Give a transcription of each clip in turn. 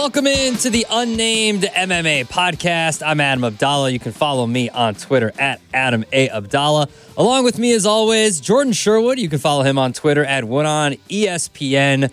Welcome into the Unnamed MMA podcast. I'm Adam Abdallah. You can follow me on Twitter at Adam A. Abdallah. Along with me, as always, Jordan Sherwood. You can follow him on Twitter at ESPN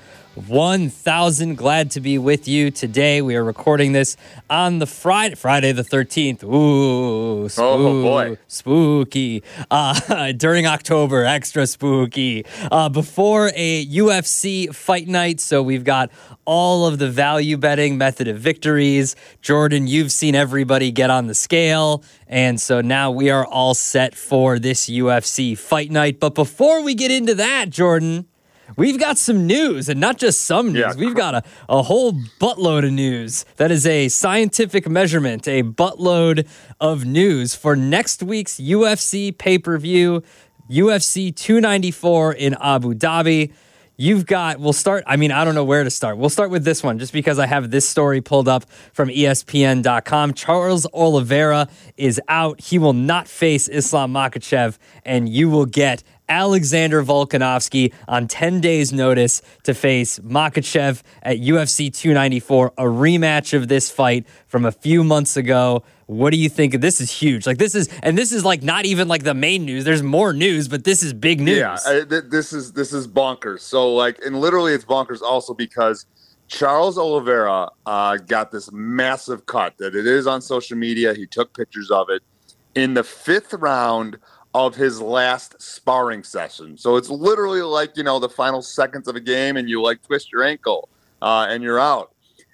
1000. Glad to be with you today. We are recording this on the Friday the 13th. Ooh, oh boy, spooky. During October, extra spooky. Before a UFC fight night, so we've got all of the value betting method of victories. Jordan, you've seen everybody get on the scale, and so now we are all set for this UFC fight night. But before we get into that, Jordan, we've got some news, and not just some news. Yeah. We've got a whole buttload of news. That is a scientific measurement, a buttload of news for next week's UFC pay-per-view, UFC 294 in Abu Dhabi. We'll start, I don't know where to start. We'll start with this one, just because I have this story pulled up from ESPN.com. Charles Oliveira is out. He will not face Islam Makhachev, and you will get Alexander Volkanovski on 10 days' notice to face Makhachev at UFC 294, a rematch of this fight from a few months ago. What do you think? This is huge. This is not even like the main news. There's more news, but this is big news. Yeah, this is bonkers. So and literally it's bonkers also because Charles Oliveira got this massive cut that it is on social media. He took pictures of it in the 5th round of his last sparring session. So it's literally the final seconds of a game, and you twist your ankle and you're out.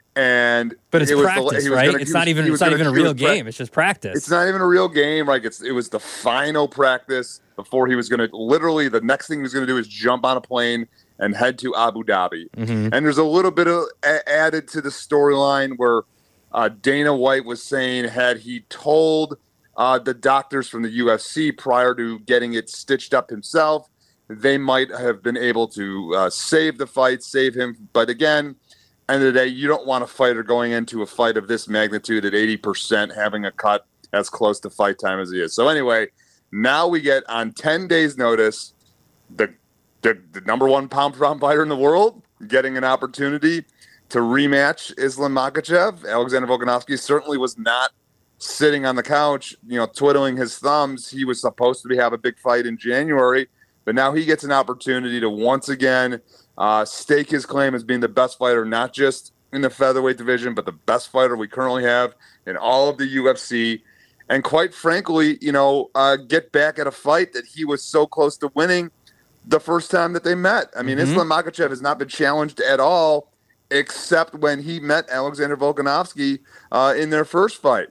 But it's practice, right? It's not even a real game. It's just practice. It's not even a real game. It was the final practice before he was going to literally the next thing he was going to do is jump on a plane and head to Abu Dhabi. Mm-hmm. And there's a little bit of added to the storyline where Dana White was saying had he told the doctors from the UFC prior to getting it stitched up himself, they might have been able to save the fight, save him. But again, end of the day, you don't want a fighter going into a fight of this magnitude at 80% having a cut as close to fight time as he is. So anyway, now we get on 10 days notice the number one pound-for-pound fighter in the world getting an opportunity to rematch Islam Makhachev. Alexander Volkanovski certainly was not sitting on the couch, twiddling his thumbs. He was supposed to have a big fight in January, but now he gets an opportunity to once again stake his claim as being the best fighter, not just in the featherweight division, but the best fighter we currently have in all of the UFC. And quite frankly, get back at a fight that he was so close to winning the first time that they met. Islam Makhachev has not been challenged at all, except when he met Alexander Volkanovski in their first fight.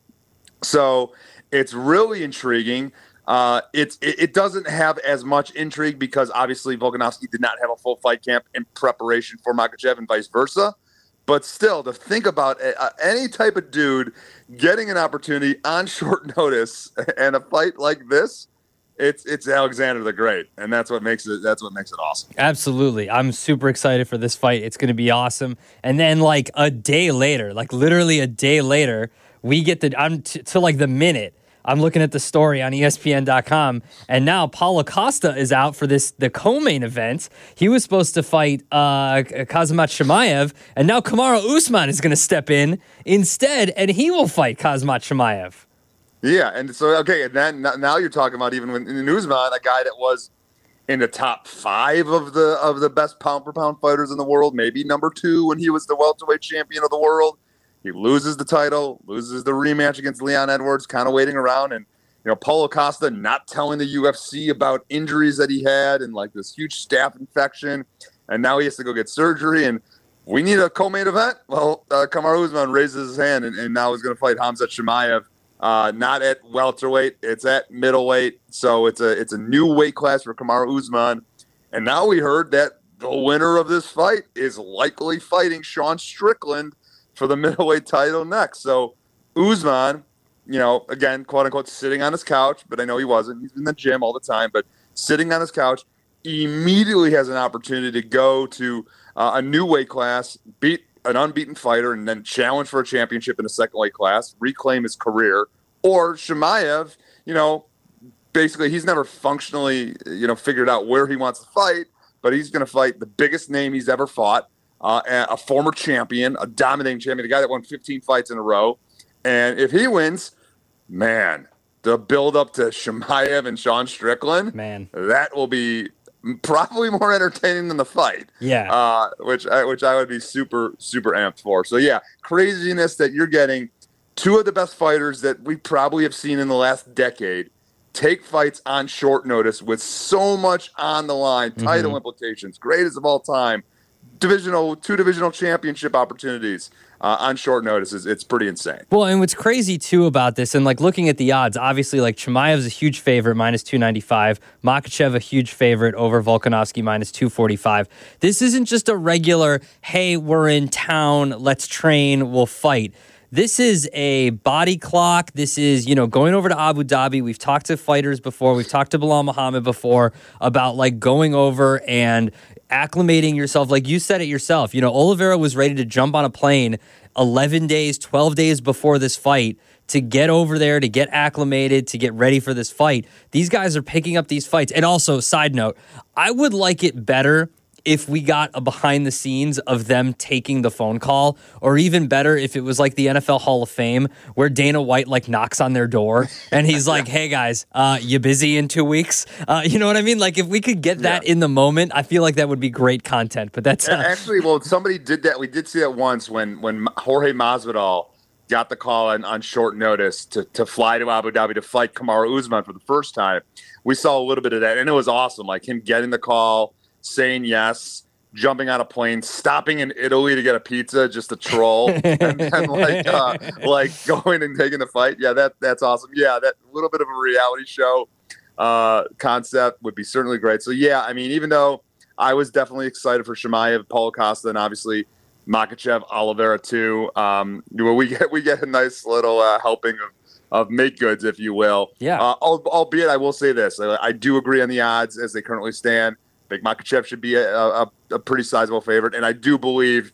So it's really intriguing. It doesn't have as much intrigue because obviously Volkanovski did not have a full fight camp in preparation for Makhachev and vice versa. But still, to think about any type of dude getting an opportunity on short notice and a fight like this, it's Alexander the Great, and that's what makes it awesome. Absolutely, I'm super excited for this fight. It's going to be awesome. And then a day later, literally a day later, we get to the minute. I'm looking at the story on ESPN.com, and now Paulo Costa is out for the co-main event. He was supposed to fight Khamzat Chimaev, and now Kamaru Usman is going to step in instead, and he will fight Khamzat Chimaev. Yeah, and so, and then now you're talking about even when in Usman, a guy that was in the top 5 of the best pound-for-pound fighters in the world, maybe number 2 when he was the welterweight champion of the world. He loses the title, loses the rematch against Leon Edwards, kind of waiting around. And, Paulo Costa not telling the UFC about injuries that he had and this huge staph infection. And now he has to go get surgery. And we need a co-main event. Well, Kamaru Usman raises his hand and now he's going to fight Khamzat Chimaev. Not at welterweight. It's at middleweight. So it's a new weight class for Kamaru Usman. And now we heard that the winner of this fight is likely fighting Sean Strickland for the middleweight title next. So Usman, again, quote unquote, sitting on his couch, but I know he wasn't. He's in the gym all the time, but sitting on his couch, immediately has an opportunity to go to a new weight class, beat an unbeaten fighter, and then challenge for a championship in a second weight class, reclaim his career. Or Chimaev, basically he's never functionally, figured out where he wants to fight, but he's going to fight the biggest name he's ever fought. a former champion, a dominating champion, a guy that won 15 fights in a row. And if he wins, man, the build up to Chimaev and Sean Strickland, Man, that will be probably more entertaining than the fight. Yeah. Which I would be super, super amped for. So yeah, craziness that you're getting two of the best fighters that we probably have seen in the last decade take fights on short notice with so much on the line, title implications, greatest of all time, two divisional championship opportunities on short notice. It's pretty insane. Well, and what's crazy too about this, and like looking at the odds, obviously like Chimaev's a huge favorite, minus 295. Makhachev a huge favorite over Volkanovski, minus 245. This isn't just a regular, hey, we're in town, let's train, we'll fight. This is a body clock. This is, going over to Abu Dhabi. We've talked to fighters before. We've talked to Bilal Muhammad before about like going over and acclimating yourself. Like you said it yourself, Oliveira was ready to jump on a plane 11 days, 12 days before this fight to get over there, to get acclimated, to get ready for this fight. These guys are picking up these fights. And also, side note, I would like it better if we got a behind the scenes of them taking the phone call, or even better if it was like the NFL Hall of Fame where Dana White like knocks on their door and he's like, hey guys, you busy in 2 weeks? You know what I mean? Like if we could get that in the moment, I feel like that would be great content, but that's actually, well, somebody did that. We did see that once when Jorge Masvidal got the call on short notice to fly to Abu Dhabi to fight Kamaru Usman for the first time. We saw a little bit of that and it was awesome. Like him getting the call, saying yes, jumping on a plane, stopping in Italy to get a pizza just to troll, and then like going and taking the fight. Yeah, that's awesome. Yeah, that little bit of a reality show concept would be certainly great. So yeah, I mean, even though I was definitely excited for Chimaev, Paulo Costa, and obviously Makhachev, Oliveira too. We get a nice little helping of make goods, if you will. Yeah. Albeit, I will say this: I do agree on the odds as they currently stand. I think Makhachev should be a pretty sizable favorite. And I do believe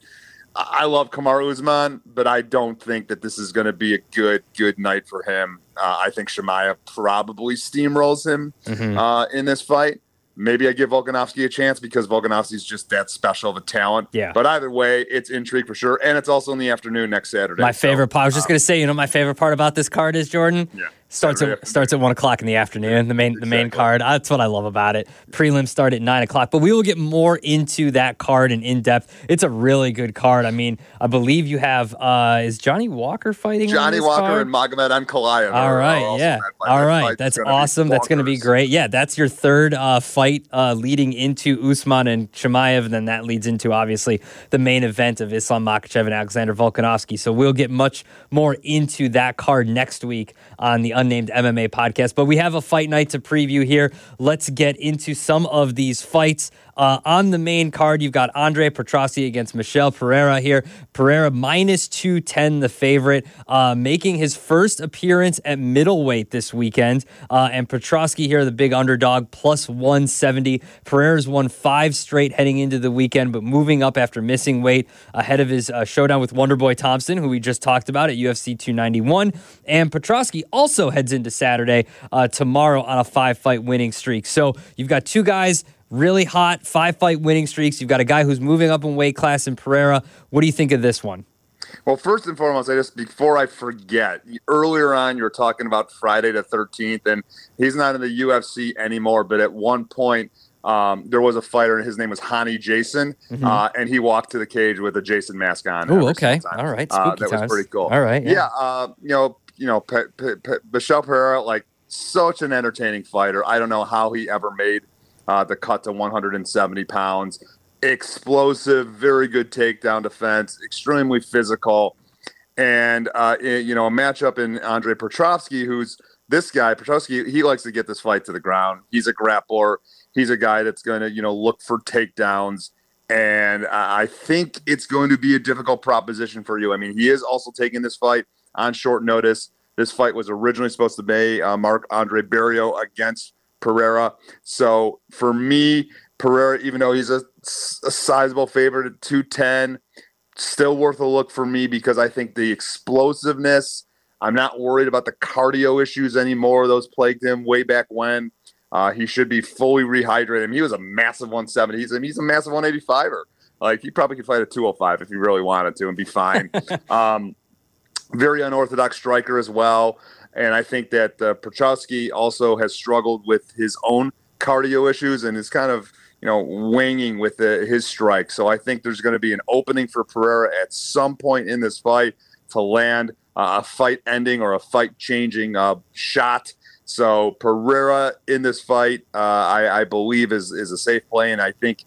I love Kamaru Usman, but I don't think that this is going to be a good night for him. I think Chimaev probably steamrolls him in this fight. Maybe I give Volkanovski a chance because Volkanovski's just that special of a talent. Yeah. But either way, it's intrigue for sure. And it's also in the afternoon next Saturday. My favorite part, I was just going to say, my favorite part about this card is, Jordan? Yeah. Starts at 1:00 in the afternoon. The main card. That's what I love about it. Prelims start at 9:00, but we will get more into that card and in depth. It's a really good card. I mean, I believe you have is Johnny Walker fighting? Johnny Walker card? and Magomed Ankalaev. All right, yeah. All right, that's awesome. That's going to be great. Yeah, that's your third fight leading into Usman and Chimaev, and then that leads into obviously the main event of Islam Makhachev and Alexander Volkanovski. So we'll get much more into that card next week on the Unnamed MMA podcast, but we have a fight night to preview here. Let's get into some of these fights. On the main card, you've got Andre Petroski against Michel Pereira here. Pereira minus 210, the favorite, making his first appearance at middleweight this weekend. And Petroski here, the big underdog, plus 170. Pereira's won 5 straight heading into the weekend, but moving up after missing weight ahead of his showdown with Wonderboy Thompson, who we just talked about at UFC 291. And Petroski also heads into Saturday tomorrow on a 5-fight winning streak. So you've got two guys really hot, 5-fight winning streaks. You've got a guy who's moving up in weight class in Pereira. What do you think of this one? Well, first and foremost, before I forget, earlier on you were talking about Friday the 13th, and he's not in the UFC anymore, but at one point there was a fighter, and his name was Hani Jason, and he walked to the cage with a Jason mask on. Oh, okay. All right. Spooky that times. was pretty cool. All right. Yeah. Michel Pereira, like, such an entertaining fighter. I don't know how he ever made the cut to 170 pounds. Explosive, very good takedown defense, extremely physical. And, a matchup in Andre Petroski, who's this guy. Petroski, he likes to get this fight to the ground. He's a grappler. He's a guy that's going to, look for takedowns. And I think it's going to be a difficult proposition for you. I mean, he is also taking this fight on short notice. This fight was originally supposed to be Marc-Andre Barriault against Pereira. So for me, Pereira, even though he's a sizable favorite at 210, still worth a look for me because I think the explosiveness, I'm not worried about the cardio issues anymore. Those plagued him way back when. He should be fully rehydrated. I mean, he was a massive 170. He's a massive 185er. Like, he probably could fight at 205 if he really wanted to and be fine. Very unorthodox striker as well. And I think that Petroski also has struggled with his own cardio issues and is kind of, winging with his strike. So I think there's going to be an opening for Pereira at some point in this fight to land a fight-ending or a fight-changing shot. So Pereira in this fight, I believe, is a safe play, and I think,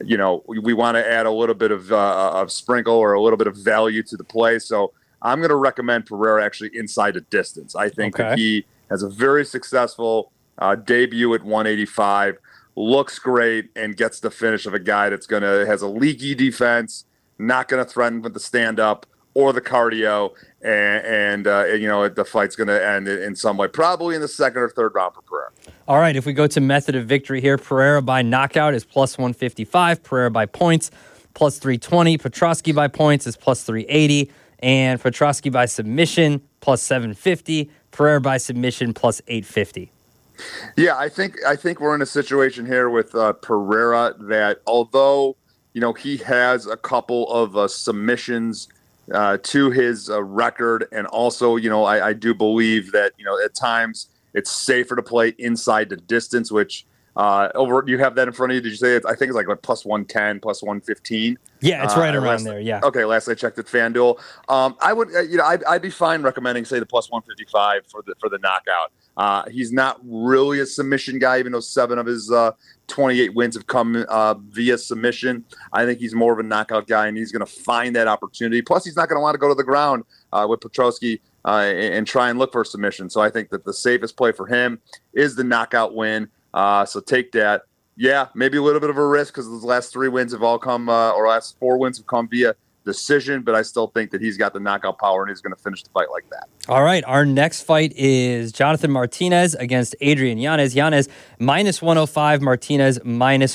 we want to add a little bit of sprinkle or a little bit of value to the play. So I'm going to recommend Pereira actually inside a distance. I think that he has a very successful debut at 185, looks great, and gets the finish of a guy that's has a leaky defense, not going to threaten with the stand-up or the cardio, and the fight's going to end in some way, probably in the second or third round for Pereira. All right, if we go to method of victory here, Pereira by knockout is plus 155, Pereira by points plus 320, Petroski by points is plus 380, and Petroski by submission plus 750, Pereira by submission plus 850. Yeah, I think we're in a situation here with Pereira that although he has a couple of submissions to his record, and also I do believe that at times it's safer to play inside the distance, which you have that in front of you. Did you say I think it's like plus 110, plus 115? Yeah, it's right around there. Yeah. Okay. Last I checked at FanDuel, I would I'd be fine recommending say the plus 155 for the knockout. He's not really a submission guy, even though 7 of his 28 wins have come via submission. I think he's more of a knockout guy, and he's going to find that opportunity. Plus, he's not going to want to go to the ground with Petroski and try and look for a submission. So I think that the safest play for him is the knockout win. So take that. Yeah, maybe a little bit of a risk because those last 3 wins have all come, or last 4 wins have come via decision, but I still think that he's got the knockout power and he's going to finish the fight like that. All right, our next fight is Jonathan Martinez against Adrian Yanez. Yanez minus 105, Martinez minus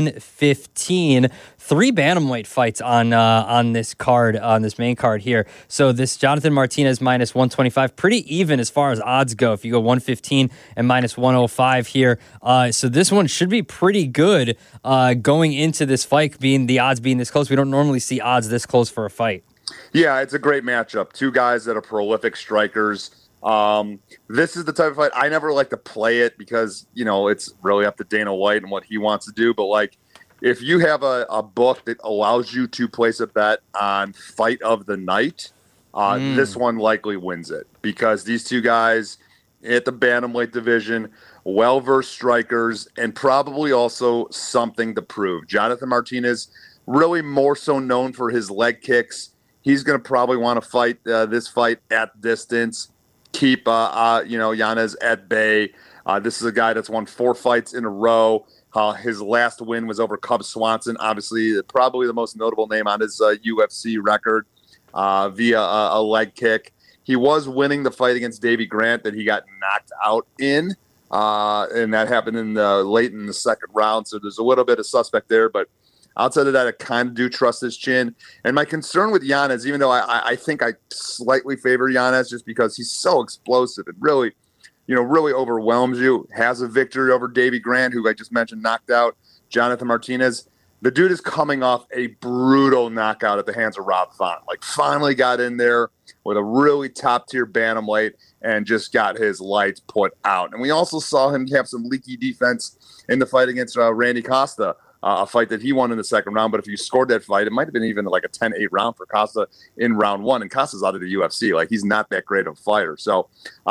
115. 3 bantamweight fights on this card, on this main card here. So this Jonathan Martinez minus 125, pretty even as far as odds go. If you go 115 and minus 105 here, so this one should be pretty good going into this fight, being the odds being this close. We don't normally see odds this close for a fight. Yeah, it's a great matchup. 2 guys that are prolific strikers. This is the type of fight I never like to play it because, it's really up to Dana White and what he wants to do. But like, if you have a book that allows you to place a bet on fight of the night, this one likely wins it because these 2 guys at the bantamweight division, well-versed strikers, and probably also something to prove. Jonathan Martinez, really more so known for his leg kicks. He's going to probably want to fight this fight at distance, keep Yanez at bay. This is a guy that's won 4 fights in a row. His last win was over Cub Swanson, obviously probably the most notable name on his UFC record via a leg kick. He was winning the fight against Davey Grant that he got knocked out in, and that happened late in the second round. So there's a little bit of suspect there, but outside of that, I kind of do trust his chin. And my concern with Yanez, even though I think I slightly favor Yanez just because he's so explosive and really overwhelms you, has a victory over Davey Grant, who I just mentioned knocked out Jonathan Martinez. The dude is coming off a brutal knockout at the hands of Rob Font. Like, finally got in there with a really top-tier bantamweight and just got his lights put out. And we also saw him have some leaky defense in the fight against Randy Costa, a fight that he won in the second round. But if you scored that fight, it might have been even like a 10-8 round for Costa in round 1. And Costa's out of the UFC. Like, he's not that great of a fighter. So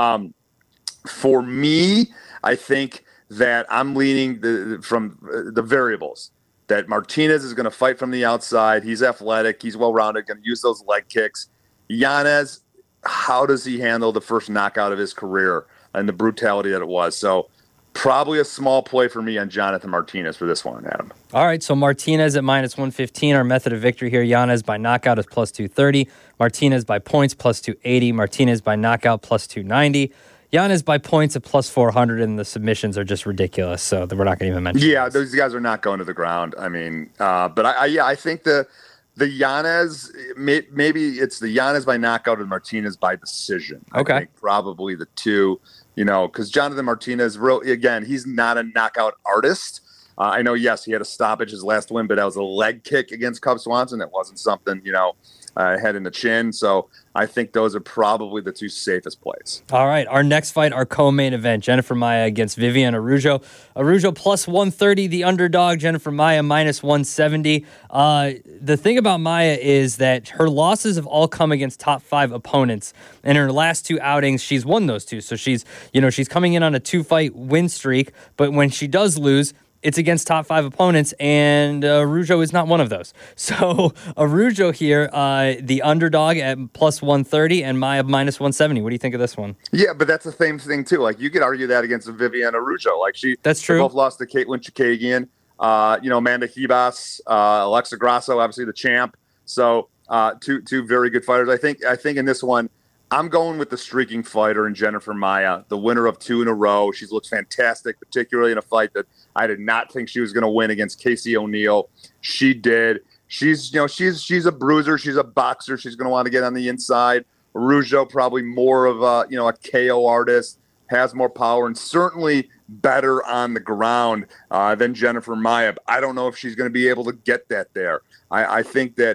for me, I think that I'm leaning from the variables. That Martinez is going to fight from the outside. He's athletic. He's well-rounded, going to use those leg kicks. Yanez, how does he handle the first knockout of his career and the brutality that it was? So probably a small play for me on Jonathan Martinez for this one, Adam. All right, so Martinez at minus 115. Our method of victory here, Yanez by knockout is plus 230. Martinez by points plus 280. Martinez by knockout plus 290. Yanez by points at plus 400, and the submissions are just ridiculous, so we're not going to even mention those. Those guys are not going to the ground. I mean, but I think the Yanez, maybe it's the Yanez by knockout and Martinez by decision. Okay. I think probably the 2, because Jonathan Martinez, again, he's not a knockout artist. I know, yes, he had a stoppage his last win, but that was a leg kick against Cub Swanson. It wasn't something, head in the chin. So I think those are probably the two safest plays. All right, our next fight, our co-main event, Jennifer Maia against Viviane Araújo. Araújo plus 130, the underdog. Jennifer Maia minus 170. The thing about Maia is that her losses have all come against top 5 opponents. In her last 2 outings, she's won those 2. So she's coming in on a 2-fight win streak. But when she does lose, it's against top 5 opponents, and Araújo is not one of those. So Araújo here, the underdog at plus 130, and Maia minus 170. What do you think of this one? Yeah, but that's the same thing too. Like, you could argue that against Viviane Araújo. Like, that's true. They both lost to Caitlin Chookagian, Amanda Ribas, Alexa Grasso, obviously the champ. So two very good fighters. I think in this one, I'm going with the streaking fighter in Jennifer Maia, the winner of 2 in a row. She's looked fantastic, particularly in a fight that I did not think she was going to win against Casey O'Neill. She did. She's a bruiser. She's a boxer. She's going to want to get on the inside. Araújo probably more of a KO artist, has more power, and certainly better on the ground than Jennifer Maia. But I don't know if she's going to be able to get that there. I think that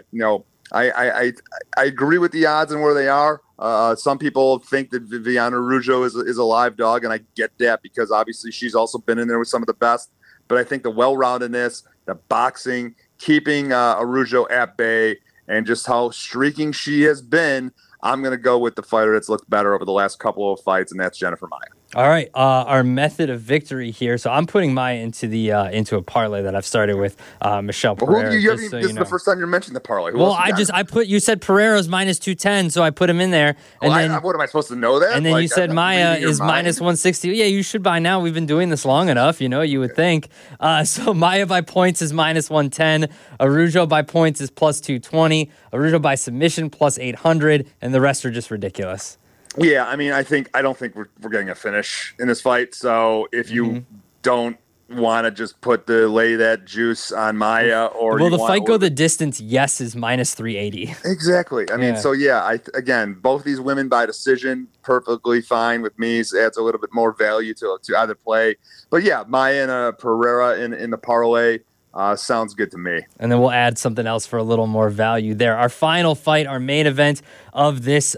I agree with the odds and where they are. Some people think that Viviane Araújo is a live dog, and I get that because obviously she's also been in there with some of the best. But I think the well-roundedness, the boxing, keeping Araújo at bay, and just how streaking she has been, I'm going to go with the fighter that's looked better over the last couple of fights, and that's Jennifer Maia. All right, our method of victory here. So I'm putting Maia into a parlay that I've started with Michelle Pereira. This is the first time you're mentioning the parlay. You said Pereira's minus 210, so I put him in there. And what am I supposed to know that? And then you said Maia is minus 160. Yeah, you should by now. We've been doing this long enough, you would think. So Maia by points is minus 110. Araújo by points is plus 220. Araújo by submission plus 800, and the rest are just ridiculous. Yeah, I mean, I don't think we're getting a finish in this fight. So if you don't want to just lay that juice on Maia, or will the fight go the distance? Yes, is minus 380. Exactly. I mean, again, both these women by decision, perfectly fine with me. Adds a little bit more value to either play. But yeah, Maia and Pereira in the parlay. Sounds good to me. And then we'll add something else for a little more value there. Our final fight, our main event of this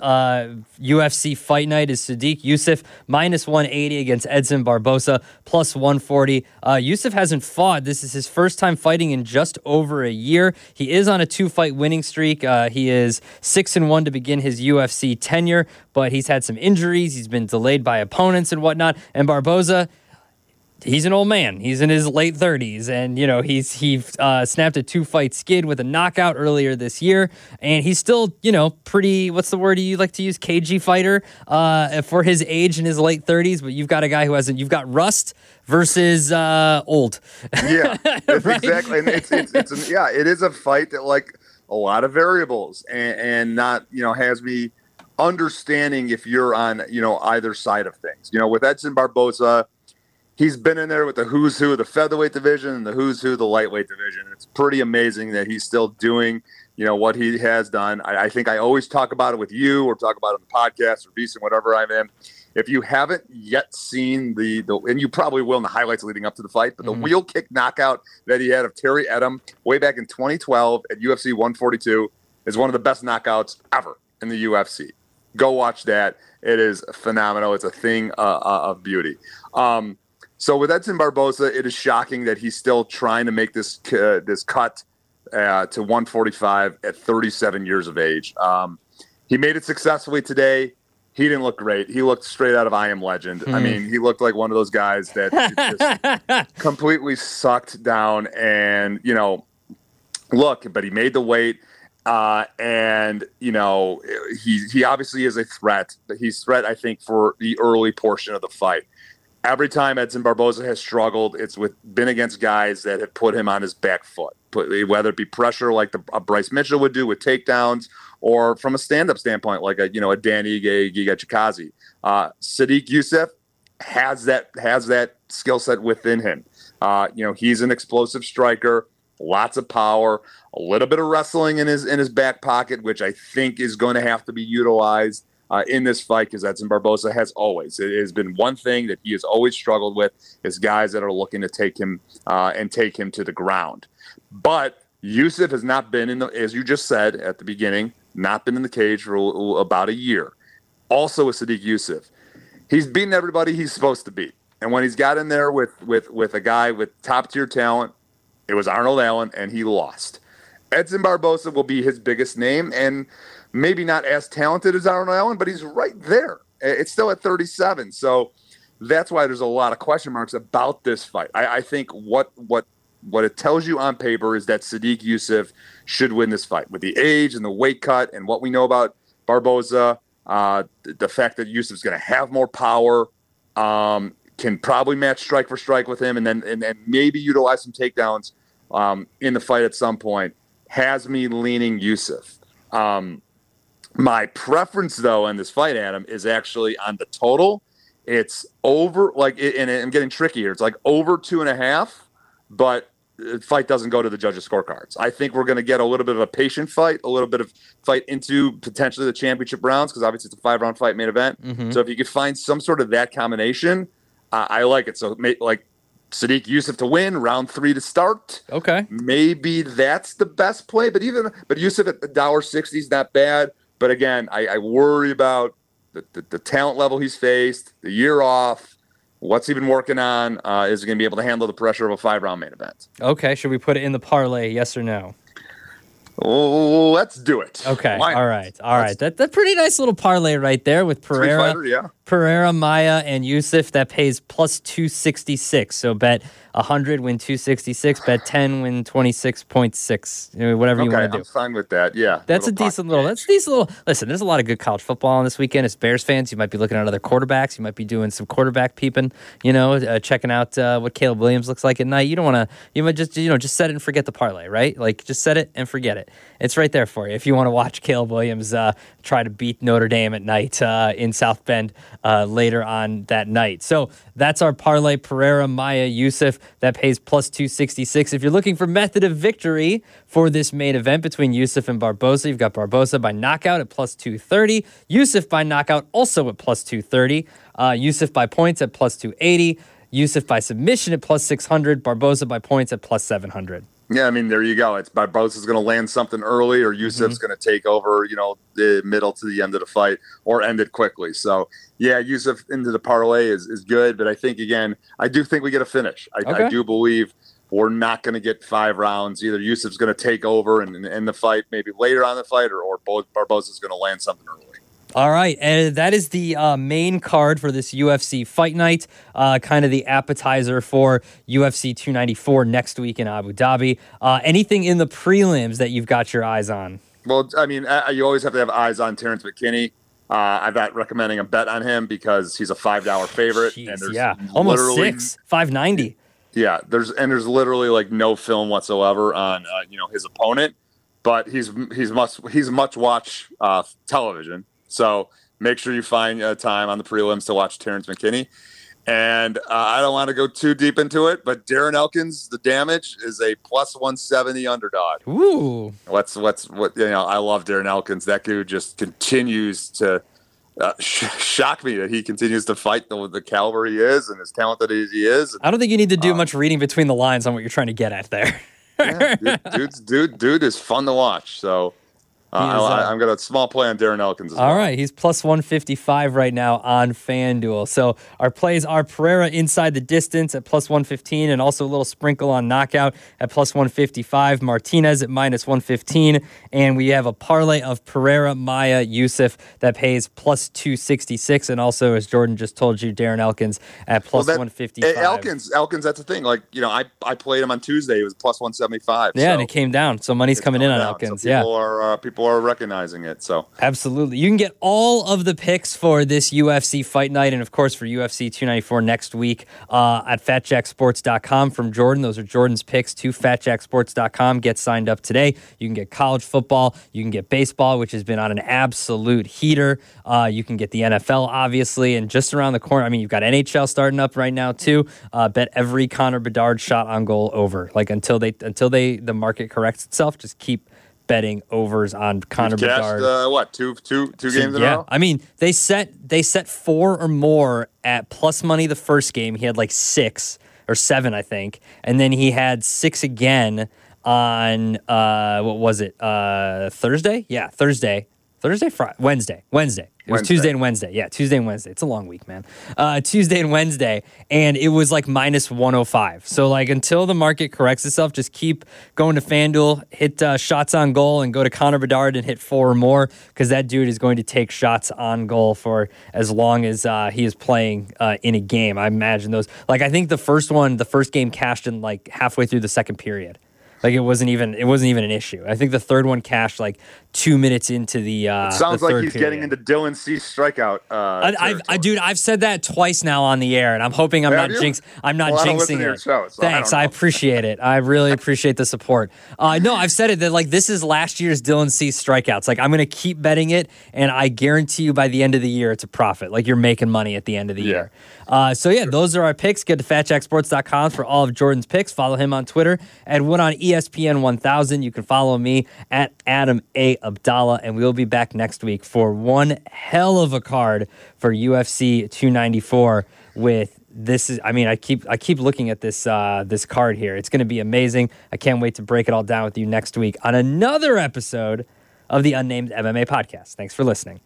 UFC fight night is Sodiq Yusuff, minus 180 against Edson Barboza, plus 140. Yusuff hasn't fought. This is his first time fighting in just over a year. He is on a 2-fight winning streak. He is 6-1 to begin his UFC tenure, but he's had some injuries. He's been delayed by opponents and whatnot. And Barboza, he's an old man. He's in his late 30s, and he snapped a 2-fight skid with a knockout earlier this year, and he's still pretty. What's the word you like to use? Cagey fighter for his age in his late 30s. But you've got a guy who hasn't. You've got rust versus old. Yeah, right? Exactly. And it is a fight that like a lot of variables and not has me understanding if you're on either side of things. With Edson Barboza, he's been in there with the who's who of the featherweight division and the who's who of the lightweight division. It's pretty amazing that he's still doing, what he has done. I think I always talk about it with you or talk about it on the podcast or Beast and whatever I'm in. If you haven't yet seen the and you probably will in the highlights leading up to the fight, but the wheel kick knockout that he had of Terry Edom way back in 2012 at UFC 142 is one of the best knockouts ever in the UFC. Go watch that. It is phenomenal. It's a thing of beauty. So with Edson Barboza, it is shocking that he's still trying to make this cut to 145 at 37 years of age. He made it successfully today. He didn't look great. He looked straight out of I Am Legend. I mean, he looked like one of those guys that just completely sucked down and, but he made the weight. And he obviously is a threat, but he's threat, I think, for the early portion of the fight. Every time Edson Barboza has struggled, it's been against guys that have put him on his back foot, whether it be pressure like Bryce Mitchell would do with takedowns, or from a stand-up standpoint like a Dan Ige, Giga Chikazi. Sodiq Yusuff has that skill set within him. He's an explosive striker, lots of power, a little bit of wrestling in his back pocket, which I think is going to have to be utilized in this fight, because Edson Barboza has always. It has been one thing that he has always struggled with, is guys that are looking to take him to the ground. But Yusuf has not been in the, as you just said at the beginning, not been in the cage for about a year. Also with Sodiq Yusuff, he's beaten everybody he's supposed to beat. And when he's got in there with a guy with top-tier talent, it was Arnold Allen, and he lost. Edson Barboza will be his biggest name, and maybe not as talented as Arnold Allen, but he's right there. It's still at 37. So that's why there's a lot of question marks about this fight. I think what it tells you on paper is that Sodiq Yusuff should win this fight. With the age and the weight cut and what we know about Barboza, the fact that Yusuff's going to have more power, can probably match strike for strike with him, and then maybe utilize some takedowns in the fight at some point, has me leaning Yusuff. My preference, though, in this fight, Adam, is actually on the total. It's over, and I'm getting tricky here. It's like over 2.5, but the fight doesn't go to the judges' scorecards. I think we're going to get a little bit of a patient fight, a little bit of fight into potentially the championship rounds, because obviously it's a 5-round fight main event. Mm-hmm. So if you could find some sort of that combination, I like it. So like Sodiq Yusuff to win, round 3 to start. Okay. Maybe that's the best play, but Yusuff at $1.60 is not bad. But again, I worry about the talent level he's faced, the year off, what's he been working on. Is he going to be able to handle the pressure of a 5-round main event? Okay. Should we put it in the parlay, yes or no? Oh, let's do it. Okay. All right. That's a pretty nice little parlay right there with Pereira. Pereira, Maia, and Yusuff. That pays plus 266. So bet 100, win 266. Bet 10, win 26.6. Whatever you want to do. I'm fine with that. Yeah. That's a decent little. Listen, there's a lot of good college football on this weekend. As Bears fans, you might be looking at other quarterbacks. You might be doing some quarterback peeping. Checking out what Caleb Williams looks like at night. You don't want to. You might just set it and forget the parlay, right? Like just set it and forget it. It's right there for you if you want to watch Caleb Williams try to beat Notre Dame at night in South Bend later on that night. So that's our parlay: Pereira, Maia, Yusuff. That pays plus 266. If you're looking for method of victory for this main event between Yusuff and Barboza, you've got Barboza by knockout at plus 230. Yusuff by knockout also at plus 230. Yusuff by points at plus 280. Yusuff by submission at plus 600. Barboza by points at plus 700. Yeah, I mean, there you go. It's Barboza's going to land something early, or Yusuff's going to take over, the middle to the end of the fight, or end it quickly. So, yeah, Yusuff into the parlay is good, but I think, again, I do think we get a finish. I do believe we're not going to get 5 rounds. Either Yusuff's going to take over and end the fight maybe later on the fight, or Barboza's going to land something early. All right, and that is the main card for this UFC Fight Night, kind of the appetizer for UFC 294 next week in Abu Dhabi. Anything in the prelims that you've got your eyes on? Well, I mean, you always have to have eyes on Terrence McKinney. I'm not recommending a bet on him because he's a $5 favorite. Jeez, and there's almost $5.90. Yeah, there's literally like no film whatsoever on his opponent, but he's much watch television. So make sure you find time on the prelims to watch Terrence McKinney. And I don't want to go too deep into it, but Darren Elkins, the damage, is a plus 170 underdog. Ooh. I love Darren Elkins. That dude just continues to shock me that he continues to fight the caliber he is and as talented as he is. I don't think you need to do much reading between the lines on what you're trying to get at there. Dude is fun to watch. So I'm got a small play on Darren Elkins as well. All right, he's plus 155 right now on FanDuel. So our plays are Pereira inside the distance at plus 115, and also a little sprinkle on knockout at plus 155. Martinez at minus 115, and we have a parlay of Pereira, Maia, Yusuff that pays plus 266, and also, as Jordan just told you, Darren Elkins at plus 155. Elkins, that's the thing. I played him on Tuesday. It was plus 175. Yeah, and it came down. So money's coming in on Elkins. So people are recognizing it. So absolutely, you can get all of the picks for this UFC Fight Night, and of course for UFC 294 next week at FatJackSports.com from Jordan. Those are Jordan's picks to FatJackSports.com. Get signed up today. You can get college football, you can get baseball, which has been on an absolute heater. You can get the NFL, obviously, and just around the corner. I mean, you've got NHL starting up right now too. Bet every Connor Bedard shot on goal over. Until the market corrects itself, just keep betting overs on Connor Bedard. Two games in a row? I mean, they set 4 or more at plus money the first game. He had like 6 or 7, I think, and then he had 6 again on what was it? Thursday? Yeah, Thursday, Friday, Wednesday. It was Tuesday and Wednesday. Yeah, Tuesday and Wednesday. It's a long week, man. Tuesday and Wednesday, and it was like minus 105. So like until the market corrects itself, just keep going to FanDuel, hit shots on goal, and go to Connor Bedard and hit 4 or more, because that dude is going to take shots on goal for as long as he is playing in a game. I imagine those. Like I think the first game cashed in like halfway through the second period. Like it wasn't even an issue. I think the third one cashed like 2 minutes into the. It sounds the like third he's period. getting into Dylan Cease strikeout. Dude, I've said that twice now on the air, and I'm hoping I'm not jinxing it. Show, so Thanks, I appreciate it. I really appreciate the support. No, I've said it that like this is last year's Dylan Cease strikeouts. Like I'm gonna keep betting it, and I guarantee you by the end of the year it's a profit. Like you're making money at the end of the year. Those are our picks. Get to FatJackSports.com for all of Jordan's picks. Follow him on Twitter at Wood on ESPN 1000. You can follow me at Adam A. Abdallah, and we'll be back next week for one hell of a card for UFC 294 with this is, I mean, I keep looking at this this card here. It's going to be amazing. I can't wait to break it all down with you next week on another episode of the Unnamed MMA Podcast. Thanks for listening.